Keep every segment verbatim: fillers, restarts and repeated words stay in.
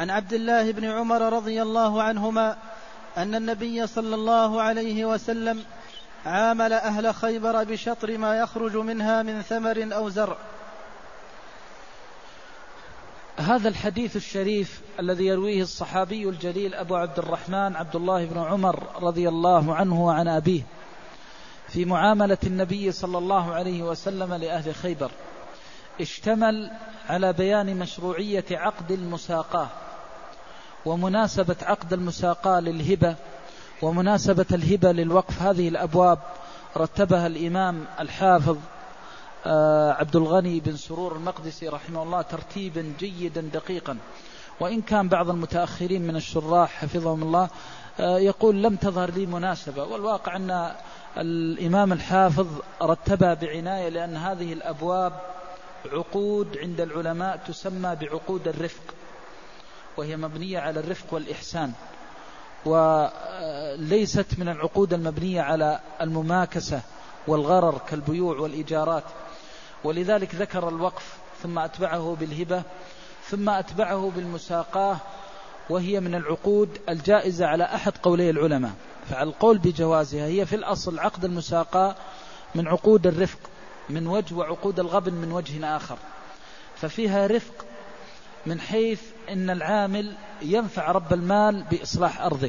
عن عبد الله بن عمر رضي الله عنهما أن النبي صلى الله عليه وسلم عامل أهل خيبر بشطر ما يخرج منها من ثمر أو زرع. هذا الحديث الشريف الذي يرويه الصحابي الجليل أبو عبد الرحمن عبد الله بن عمر رضي الله عنه وعن أبيه في معاملة النبي صلى الله عليه وسلم لأهل خيبر اشتمل على بيان مشروعية عقد المساقاة ومناسبة عقد المساقاة للهبة ومناسبة الهبة للوقف. هذه الأبواب رتبها الإمام الحافظ عبد الغني بن سرور المقدسي رحمه الله ترتيبا جيدا دقيقا، وإن كان بعض المتأخرين من الشراح حفظهم الله يقول لم تظهر لي مناسبة، والواقع أن الإمام الحافظ رتبها بعناية، لأن هذه الأبواب عقود عند العلماء تسمى بعقود الرفق، وهي مبنية على الرفق والإحسان، وليست من العقود المبنية على المماكسة والغرر كالبيوع والإيجارات. ولذلك ذكر الوقف ثم أتبعه بالهبة ثم أتبعه بالمساقاة، وهي من العقود الجائزة على أحد قولي العلماء. فعلى القول بجوازها هي في الأصل عقد المساقاة من عقود الرفق من وجه، وعقود الغبن من وجه آخر، ففيها رفق من حيث أن العامل ينفع رب المال بإصلاح أرضه،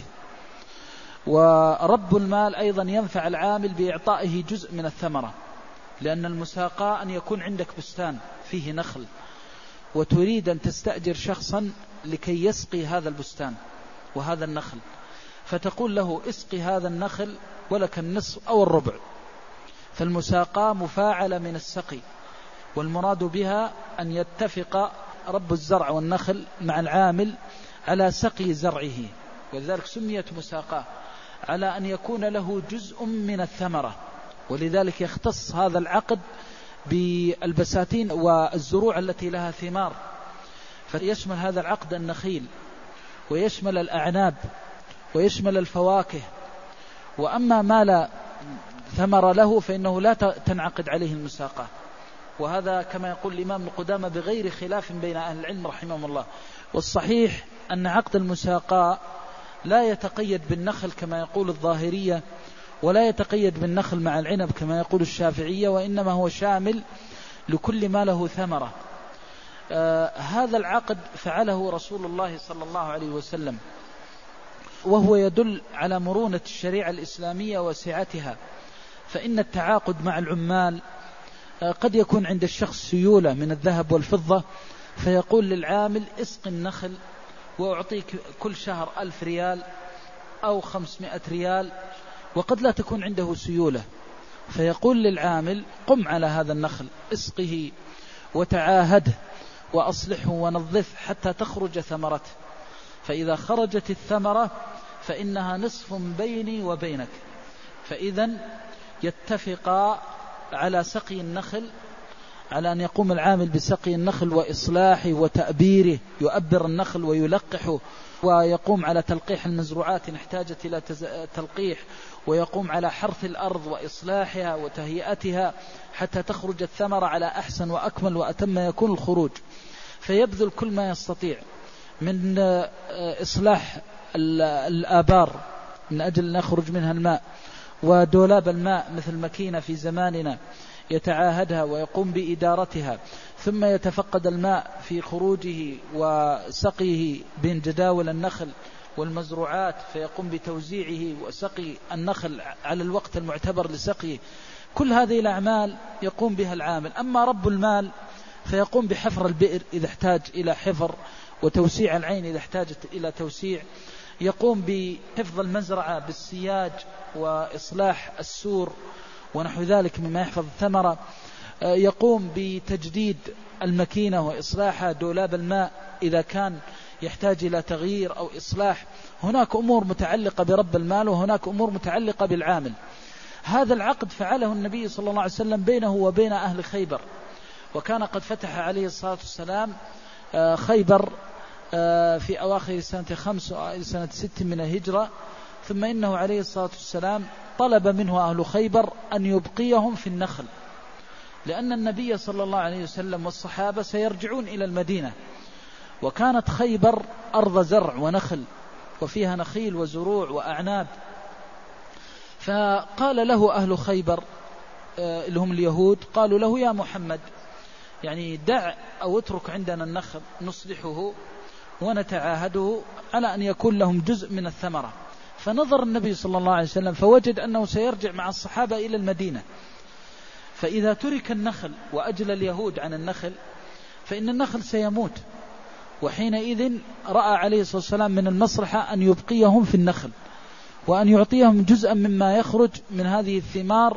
ورب المال أيضا ينفع العامل بإعطائه جزء من الثمرة، لأن المساقاة أن يكون عندك بستان فيه نخل وتريد أن تستأجر شخصا لكي يسقي هذا البستان وهذا النخل، فتقول له اسقي هذا النخل ولك النصف أو الربع. فالمساقاة مفاعلة من السقي، والمراد بها أن يتفق رب الزرع والنخل مع العامل على سقي زرعه، ولذلك سميت مساقاة، على أن يكون له جزء من الثمرة. ولذلك يختص هذا العقد بالبساتين والزروع التي لها ثمار، فيشمل هذا العقد النخيل ويشمل الأعناب ويشمل الفواكه. وأما ما لا ثمر له فإنه لا تنعقد عليه المساقاة، وهذا كما يقول الإمام ابن قدامة بغير خلاف بين أهل العلم رحمهم الله. والصحيح أن عقد المساقاة لا يتقيد بالنخل كما يقول الظاهرية، ولا يتقيد بالنخل مع العنب كما يقول الشافعية، وإنما هو شامل لكل ما له ثمرة. آه هذا العقد فعله رسول الله صلى الله عليه وسلم، وهو يدل على مرونة الشريعة الإسلامية وسعتها. فإن التعاقد مع العمال آه قد يكون عند الشخص سيولة من الذهب والفضة، فيقول للعامل اسق النخل وأعطيك كل شهر ألف ريال أو خمسمائة ريال، وقد لا تكون عنده سيولة، فيقول للعامل قم على هذا النخل اسقه وتعاهده وأصلحه ونظفه حتى تخرج ثمرته، فإذا خرجت الثمرة فإنها نصف بيني وبينك. فإذا يتفقا على سقي النخل، على أن يقوم العامل بسقي النخل وإصلاحه وتأبيره، يؤبر النخل ويلقحه، ويقوم على تلقيح المزروعات إن احتاجت إلى تلقيح، ويقوم على حرث الأرض وإصلاحها وتهيئتها حتى تخرج الثمرة على أحسن وأكمل وأتم يكون الخروج. فيبذل كل ما يستطيع من إصلاح الآبار من أجل أن يخرج منها الماء، ودولاب الماء مثل مكينة في زماننا يتعاهدها ويقوم بإدارتها، ثم يتفقد الماء في خروجه وسقيه بين جداول النخل والمزروعات، فيقوم بتوزيعه وسقي النخل على الوقت المعتبر لسقيه. كل هذه الأعمال يقوم بها العامل. أما رب المال فيقوم بحفر البئر إذا احتاج إلى حفر، وتوسيع العين إذا احتاجت إلى توسيع، يقوم بحفظ المزرعة بالسياج وإصلاح السور ونحو ذلك مما يحفظ الثمرة، يقوم بتجديد المكينة وإصلاحها، دولاب الماء إذا كان يحتاج إلى تغيير أو إصلاح. هناك أمور متعلقة برب المال وهناك أمور متعلقة بالعامل. هذا العقد فعله النبي صلى الله عليه وسلم بينه وبين أهل خيبر، وكان قد فتح عليه الصلاة والسلام خيبر في أواخر سنة خمس سنة ست من الهجرة، ثم إنه عليه الصلاة والسلام طلب منه أهل خيبر أن يبقيهم في النخل، لأن النبي صلى الله عليه وسلم والصحابة سيرجعون إلى المدينة، وكانت خيبر أرض زرع ونخل وفيها نخيل وزروع وأعناب. فقال له أهل خيبر اللي هم اليهود، قالوا له يا محمد يعني دع أو اترك عندنا النخل نصلحه ونتعاهده على أن يكون لهم جزء من الثمرة. فنظر النبي صلى الله عليه وسلم فوجد أنه سيرجع مع الصحابة إلى المدينة، فإذا ترك النخل وأجل اليهود عن النخل فإن النخل سيموت، وحينئذ رأى عليه الصلاة والسلام من المصلحة أن يبقيهم في النخل وأن يعطيهم جزءا مما يخرج من هذه الثمار،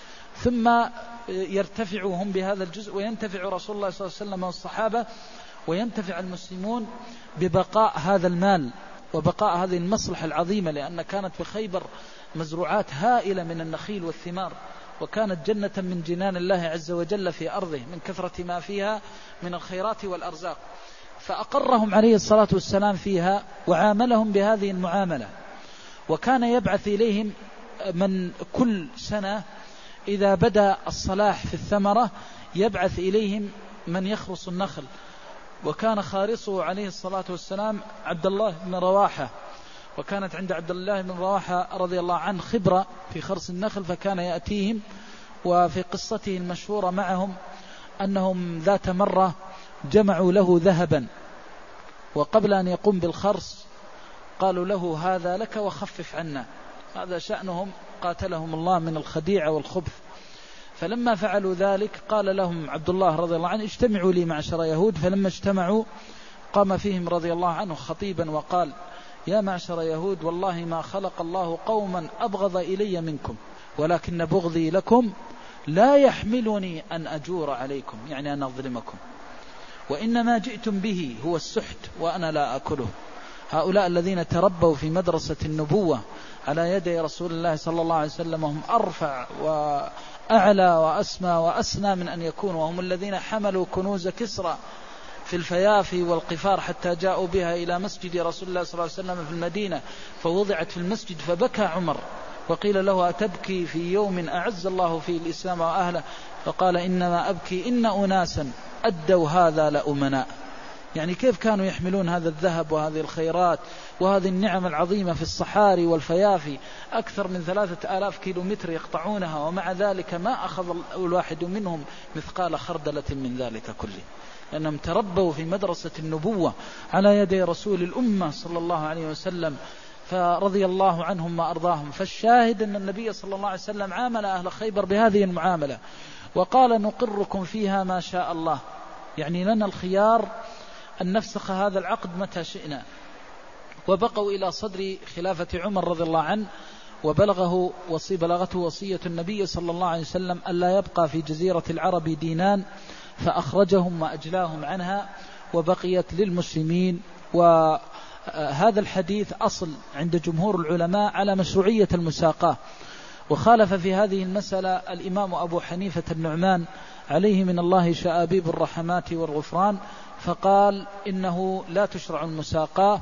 ثم يرتفعوا هم بهذا الجزء وينتفع رسول الله صلى الله عليه وسلم والصحابة وينتفع المسلمون ببقاء هذا المال وبقاء هذه المصلحة العظيمة، لأن كانت بخيبر مزروعات هائلة من النخيل والثمار، وكانت جنة من جنان الله عز وجل في أرضه من كثرة ما فيها من الخيرات والأرزاق. فأقرهم عليه الصلاة والسلام فيها وعاملهم بهذه المعاملة، وكان يبعث إليهم من كل سنة إذا بدأ الصلاح في الثمرة يبعث إليهم من يخرص النخل، وكان خارصه عليه الصلاة والسلام عبد الله بن رواحة، وكانت عند عبد الله بن رواحة رضي الله عنه خبرة في خرص النخل، فكان يأتيهم. وفي قصته المشهورة معهم أنهم ذات مرة جمعوا له ذهبا، وقبل أن يقوم بالخرص قالوا له هذا لك وخفف عنا، هذا شأنهم قاتلهم الله من الخديعة والخبث. فلما فعلوا ذلك قال لهم عبد الله رضي الله عنه اجتمعوا لي معشر يهود. فلما اجتمعوا قام فيهم رضي الله عنه خطيبا وقال يا معشر يهود والله ما خلق الله قوما أبغض إلي منكم، ولكن بغضي لكم لا يحملني أن أجور عليكم، يعني أن أظلمكم، وإنما جئتم به هو السحت وأنا لا أكله. هؤلاء الذين تربوا في مدرسة النبوة على يدي رسول الله صلى الله عليه وسلم هم أرفع وأعلى وأسمى وأسنى من أن يكونوا، وهم الذين حملوا كنوز كسرى في الفيافي والقفار حتى جاءوا بها إلى مسجد رسول الله صلى الله عليه وسلم في المدينة، فوضعت في المسجد فبكى عمر وقيل له أتبكي في يوم أعز الله فيه الإسلام وأهله؟ فقال إنما أبكي إن أناسا أدوا هذا لأمناء. يعني كيف كانوا يحملون هذا الذهب وهذه الخيرات وهذه النعم العظيمة في الصحاري والفيافي، أكثر من ثلاثة آلاف كيلو متر يقطعونها، ومع ذلك ما أخذ الواحد منهم مثقال خردلة من ذلك كله، لأنهم تربوا في مدرسة النبوة على يدي رسول الأمة صلى الله عليه وسلم، فرضي الله عنهم ما أرضاهم. فالشاهد أن النبي صلى الله عليه وسلم عامل أهل خيبر بهذه المعاملة، وقال نقركم فيها ما شاء الله، يعني لنا الخيار أن نفسخ هذا العقد متى شئنا. وبقوا إلى صدر خلافة عمر رضي الله عنه، وبلغه وصي بلغته وصية النبي صلى الله عليه وسلم ألا يبقى في جزيرة العرب دينان، فأخرجهم وأجلاهم عنها وبقيت للمسلمين. وهذا الحديث أصل عند جمهور العلماء على مشروعية المساقاة، وخالف في هذه المسألة الإمام أبو حنيفة النعمان عليه من الله شآبيب الرحمات والغفران، فقال إنه لا تشرع المساقاة.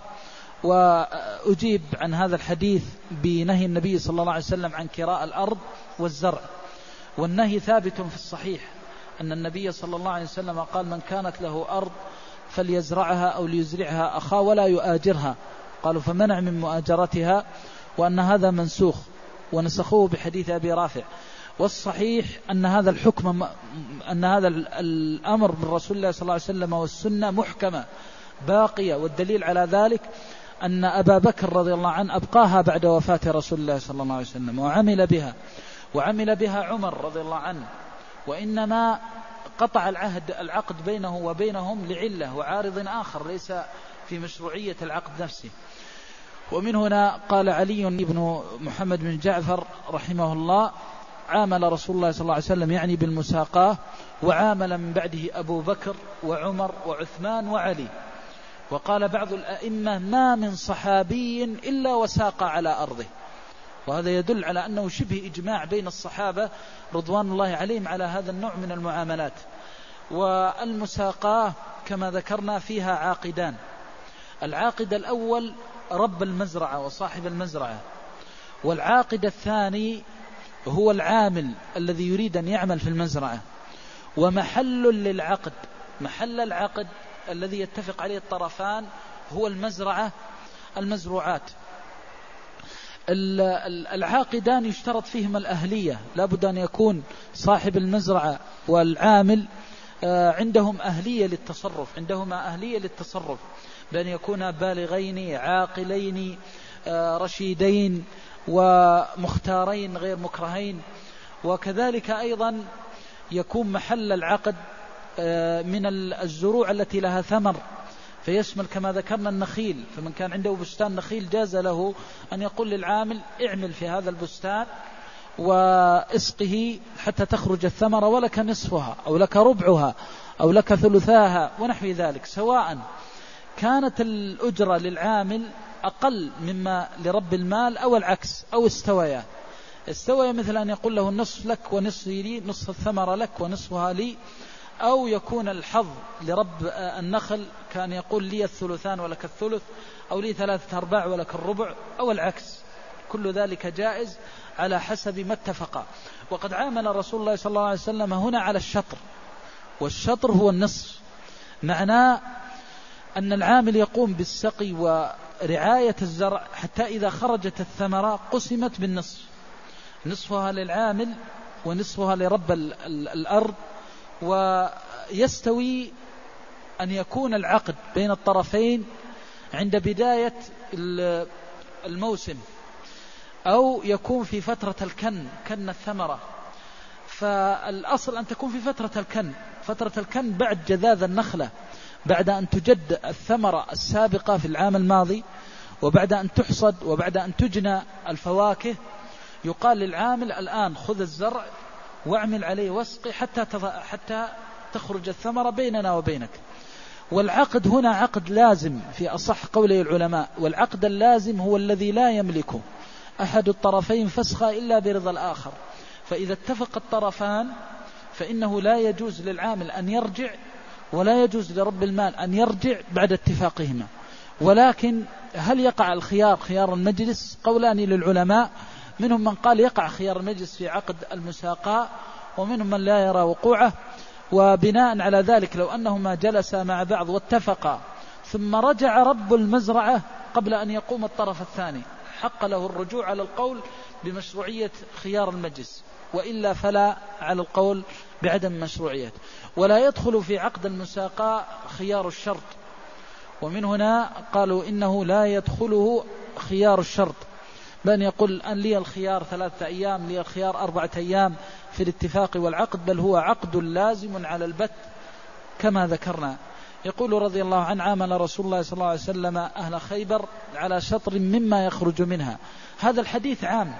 وأجيب عن هذا الحديث بنهي النبي صلى الله عليه وسلم عن كراء الأرض والزرع، والنهي ثابت في الصحيح أن النبي صلى الله عليه وسلم قال من كانت له أرض فليزرعها أو ليزرعها أخاه ولا يؤاجرها، قالوا فمنع من مؤاجرتها، وأن هذا منسوخ ونسخوه بحديث أبي رافع. والصحيح أن هذا الحكم أن هذا الأمر من رسول الله صلى الله عليه وسلم والسنة محكمة باقية، والدليل على ذلك أن أبا بكر رضي الله عنه أبقاها بعد وفاة رسول الله صلى الله عليه وسلم وعمل بها، وعمل بها عمر رضي الله عنه، وإنما قطع العهد العقد بينه وبينهم لعلة وعارض آخر ليس في مشروعية العقد نفسه. ومن هنا قال علي بن محمد بن جعفر رحمه الله عامل رسول الله صلى الله عليه وسلم يعني بالمساقاة، وعامل من بعده أبو بكر وعمر وعثمان وعلي. وقال بعض الأئمة ما من صحابي إلا وساق على أرضه، وهذا يدل على أنه شبه إجماع بين الصحابة رضوان الله عليهم على هذا النوع من المعاملات. والمساقاة كما ذكرنا فيها عاقدان، العاقد الأول رب المزرعة وصاحب المزرعة، والعاقد الثاني هو العامل الذي يريد أن يعمل في المزرعة. ومحل للعقد، محل العقد الذي يتفق عليه الطرفان هو المزرعة المزروعات. العاقدان يشترط فيهما الأهلية، لا بد أن يكون صاحب المزرعة والعامل عندهم أهلية للتصرف، عندهما أهلية للتصرف بأن يكونا بالغين عاقلين رشيدين ومختارين غير مكرهين. وكذلك أيضا يكون محل العقد من الزروع التي لها ثمر، فيشمل كما ذكرنا النخيل، فمن كان عنده بستان نخيل جاز له أن يقول للعامل اعمل في هذا البستان واسقه حتى تخرج الثمرة ولك نصفها أو لك ربعها أو لك ثلثاها ونحو ذلك، سواء كانت الأجرة للعامل أقل مما لرب المال أو العكس أو استويا. استويا مثل أن يقول له النصف لك ونصف لي، نصف الثمرة لك ونصفها لي، أو يكون الحظ لرب النخل كان يقول لي الثلثان ولك الثلث، أو لي ثلاثة أرباع ولك الربع، أو العكس. كل ذلك جائز على حسب ما اتفق. وقد عامل رسول الله صلى الله عليه وسلم هنا على الشطر، والشطر هو النصف، معناه أن العامل يقوم بالسقي ورعاية الزرع حتى إذا خرجت الثمرة قسمت بالنصف، نصفها للعامل ونصفها لرب الأرض. ويستوي أن يكون العقد بين الطرفين عند بداية الموسم، أو يكون في فترة الكن، كن الثمرة. فالأصل أن تكون في فترة الكن، فترة الكن بعد جذاذ النخلة، بعد أن تجد الثمرة السابقة في العام الماضي، وبعد أن تحصد، وبعد أن تجنى الفواكه، يقال للعامل الآن خذ الزرع واعمل عليه واسقي حتى حتى تخرج الثمرة بيننا وبينك. والعقد هنا عقد لازم في أصح قولي العلماء، والعقد اللازم هو الذي لا يملكه أحد الطرفين فسخا إلا برضا الآخر. فإذا اتفق الطرفان فإنه لا يجوز للعامل أن يرجع، ولا يجوز لرب المال أن يرجع بعد اتفاقهما. ولكن هل يقع الخيار خيار المجلس؟ قولان للعلماء، منهم من قال يقع خيار المجلس في عقد المساقاة، ومنهم من لا يرى وقوعه. وبناء على ذلك لو أنهما جلسا مع بعض واتفقا ثم رجع رب المزرعة قبل أن يقوم الطرف الثاني، حق له الرجوع على القول بمشروعية خيار المجلس، وإلا فلا على القول بعدم مشروعية. ولا يدخل في عقد المساقاة خيار الشرط، ومن هنا قالوا إنه لا يدخله خيار الشرط، بأن يقول أن لي الخيار ثلاثة أيام، لي الخيار أربعة أيام في الاتفاق والعقد، بل هو عقد لازم على البت كما ذكرنا. يقول رضي الله عنه: عامل رسول الله صلى الله عليه وسلم أهل خيبر على شطر مما يخرج منها. هذا الحديث عام،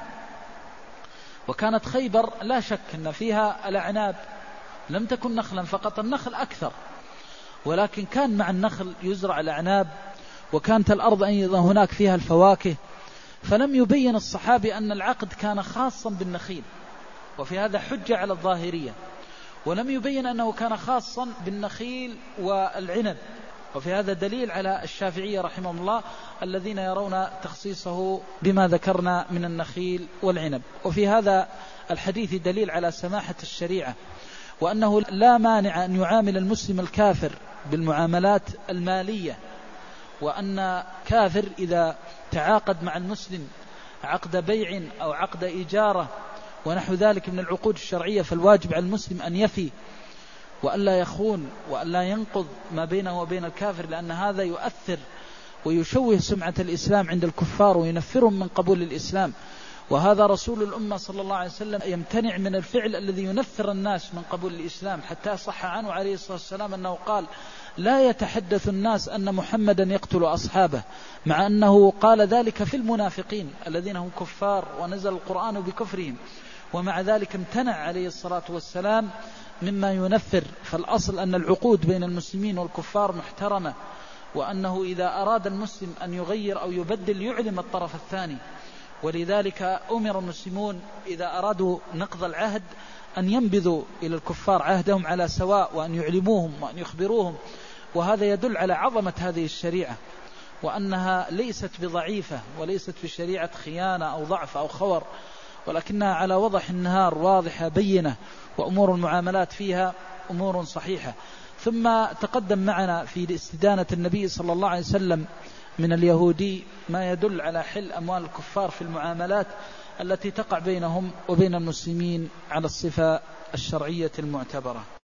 وكانت خيبر لا شك أن فيها الأعناب، لم تكن نخلا فقط، النخل أكثر، ولكن كان مع النخل يزرع الأعناب، وكانت الأرض أيضا هناك فيها الفواكه. فلم يبين الصحابي أن العقد كان خاصا بالنخيل، وفي هذا حجة على الظاهرية. ولم يبين أنه كان خاصا بالنخيل والعنب، وفي هذا دليل على الشافعية رحمهم الله الذين يرون تخصيصه بما ذكرنا من النخيل والعنب. وفي هذا الحديث دليل على سماحة الشريعة، وأنه لا مانع أن يعامل المسلم الكافر بالمعاملات المالية، وأن كافر إذا تعاقد مع المسلم عقد بيع أو عقد إجارة ونحو ذلك من العقود الشرعية، فالواجب على المسلم أن يفي وألا يخون وألا ينقض ما بينه وبين الكافر، لأن هذا يؤثر ويشوه سمعة الإسلام عند الكفار وينفرهم من قبول الإسلام. وهذا رسول الأمة صلى الله عليه وسلم يمتنع من الفعل الذي ينفر الناس من قبول الإسلام، حتى صح عنه عليه الصلاة والسلام أنه قال: لا يتحدث الناس أن محمدا يقتل أصحابه، مع أنه قال ذلك في المنافقين الذين هم كفار ونزل القرآن بكفرهم، ومع ذلك امتنع عليه الصلاة والسلام مما ينفر. فالأصل أن العقود بين المسلمين والكفار محترمة، وأنه إذا أراد المسلم أن يغير أو يبدل يعلم الطرف الثاني. ولذلك أمر المسلمون إذا أرادوا نقض العهد أن ينبذوا إلى الكفار عهدهم على سواء، وأن يعلموهم وأن يخبروهم. وهذا يدل على عظمة هذه الشريعة، وأنها ليست بضعيفة وليست بشريعة خيانة أو ضعف أو خور، ولكنها على وضح النهار واضحة بينة، وأمور المعاملات فيها أمور صحيحة. ثم تقدم معنا في استدانة النبي صلى الله عليه وسلم من اليهودي ما يدل على حل أموال الكفار في المعاملات التي تقع بينهم وبين المسلمين على الصفة الشرعية المعتبرة.